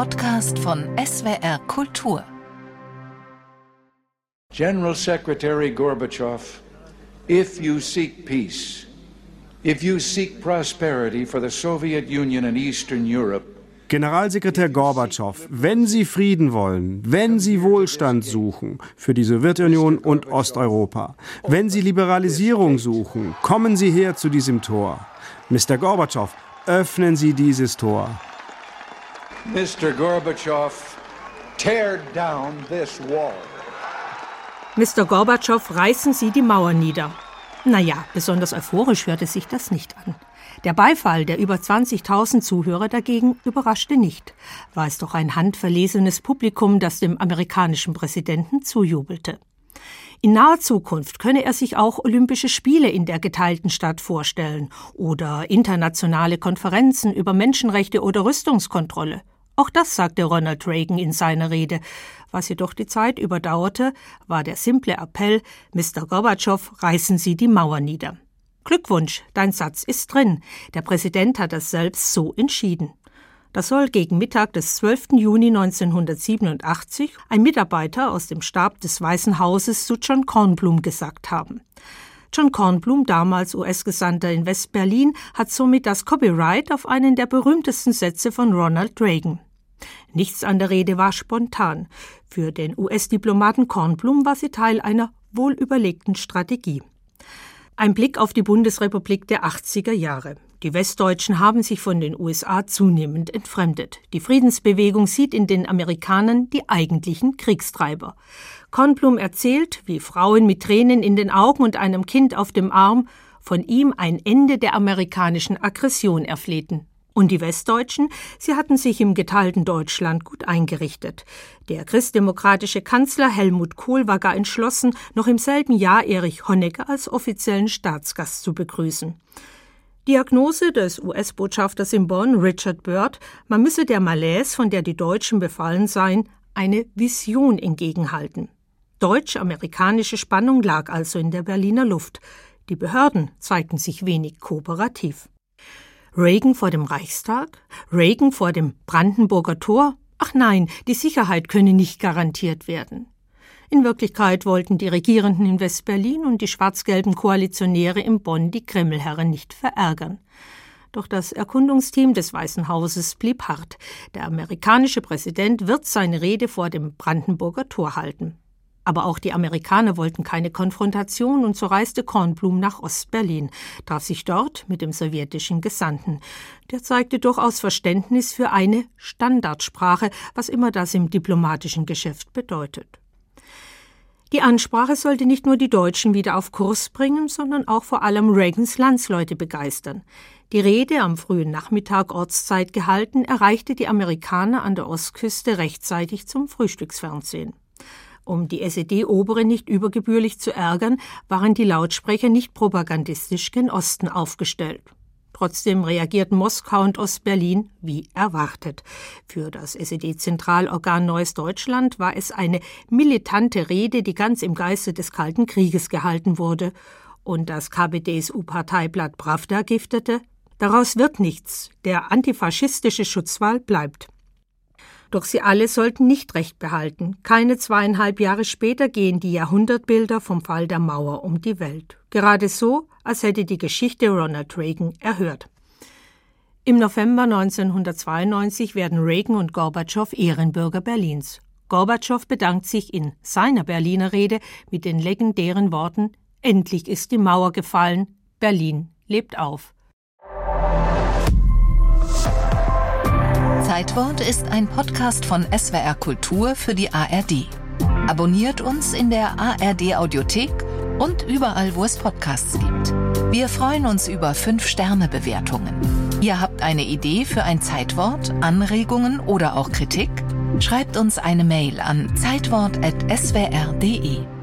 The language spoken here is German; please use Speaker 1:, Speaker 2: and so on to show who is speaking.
Speaker 1: Podcast von SWR Kultur.
Speaker 2: General Secretary Gorbachev, if you seek peace, if you seek prosperity for the Soviet Union and Eastern Europe,
Speaker 3: Generalsekretär Gorbatschow, wenn Sie Frieden wollen, wenn Sie Wohlstand suchen für die Sowjetunion und Osteuropa, wenn Sie Liberalisierung suchen, kommen Sie her zu diesem Tor. Mr. Gorbatschow, öffnen Sie dieses Tor.
Speaker 2: Mr. Gorbachev, tear down this wall.
Speaker 4: Mr. Gorbatschow, reißen Sie die Mauer nieder. Naja, besonders euphorisch hörte sich das nicht an. Der Beifall der über 20.000 Zuhörer dagegen überraschte nicht. War es doch ein handverlesenes Publikum, das dem amerikanischen Präsidenten zujubelte. In naher Zukunft könne er sich auch Olympische Spiele in der geteilten Stadt vorstellen oder internationale Konferenzen über Menschenrechte oder Rüstungskontrolle. Auch das sagte Ronald Reagan in seiner Rede. Was jedoch die Zeit überdauerte, war der simple Appell: Mr. Gorbatschow, reißen Sie die Mauer nieder. Glückwunsch, dein Satz ist drin. Der Präsident hat das selbst so entschieden. Das soll gegen Mittag des 12. Juni 1987 ein Mitarbeiter aus dem Stab des Weißen Hauses zu John Kornblum gesagt haben. John Kornblum, damals US-Gesandter in West-Berlin, hat somit das Copyright auf einen der berühmtesten Sätze von Ronald Reagan. Nichts an der Rede war spontan. Für den US-Diplomaten Kornblum war sie Teil einer wohlüberlegten Strategie. Ein Blick auf die Bundesrepublik der 80er Jahre. Die Westdeutschen haben sich von den USA zunehmend entfremdet. Die Friedensbewegung sieht in den Amerikanern die eigentlichen Kriegstreiber. Kornblum erzählt, wie Frauen mit Tränen in den Augen und einem Kind auf dem Arm von ihm ein Ende der amerikanischen Aggression erflehten. Und die Westdeutschen, sie hatten sich im geteilten Deutschland gut eingerichtet. Der christdemokratische Kanzler Helmut Kohl war gar entschlossen, noch im selben Jahr Erich Honecker als offiziellen Staatsgast zu begrüßen. Diagnose des US-Botschafters in Bonn, Richard Byrd, man müsse der Malaise, von der die Deutschen befallen seien, eine Vision entgegenhalten. Deutsch-amerikanische Spannung lag also in der Berliner Luft. Die Behörden zeigten sich wenig kooperativ. Reagan vor dem Reichstag? Reagan vor dem Brandenburger Tor? Ach nein, die Sicherheit könne nicht garantiert werden. In Wirklichkeit wollten die Regierenden in West-Berlin und die schwarz-gelben Koalitionäre in Bonn die Kremlherren nicht verärgern. Doch das Erkundungsteam des Weißen Hauses blieb hart. Der amerikanische Präsident wird seine Rede vor dem Brandenburger Tor halten. Aber auch die Amerikaner wollten keine Konfrontation und so reiste Kornblum nach Ost-Berlin, traf sich dort mit dem sowjetischen Gesandten. Der zeigte durchaus Verständnis für eine Standardsprache, was immer das im diplomatischen Geschäft bedeutet. Die Ansprache sollte nicht nur die Deutschen wieder auf Kurs bringen, sondern auch vor allem Reagans Landsleute begeistern. Die Rede, am frühen Nachmittag Ortszeit gehalten, erreichte die Amerikaner an der Ostküste rechtzeitig zum Frühstücksfernsehen. Um die SED-Obere nicht übergebührlich zu ärgern, waren die Lautsprecher nicht propagandistisch gen Osten aufgestellt. Trotzdem reagierten Moskau und Ostberlin wie erwartet. Für das SED-Zentralorgan Neues Deutschland war es eine militante Rede, die ganz im Geiste des Kalten Krieges gehalten wurde. Und das KPDSU-Parteiblatt Pravda giftete: Daraus wird nichts, der antifaschistische Schutzwall bleibt. Doch sie alle sollten nicht recht behalten. Keine 2,5 Jahre später gehen die Jahrhundertbilder vom Fall der Mauer um die Welt. Gerade so, als hätte die Geschichte Ronald Reagan erhört. Im November 1992 werden Reagan und Gorbatschow Ehrenbürger Berlins. Gorbatschow bedankt sich in seiner Berliner Rede mit den legendären Worten: Endlich ist die Mauer gefallen, Berlin lebt auf.
Speaker 1: Zeitwort ist ein Podcast von SWR Kultur für die ARD. Abonniert uns in der ARD-Audiothek und überall, wo es Podcasts gibt. Wir freuen uns über 5-Sterne-Bewertungen. Ihr habt eine Idee für ein Zeitwort, Anregungen oder auch Kritik? Schreibt uns eine Mail an zeitwort@swr.de.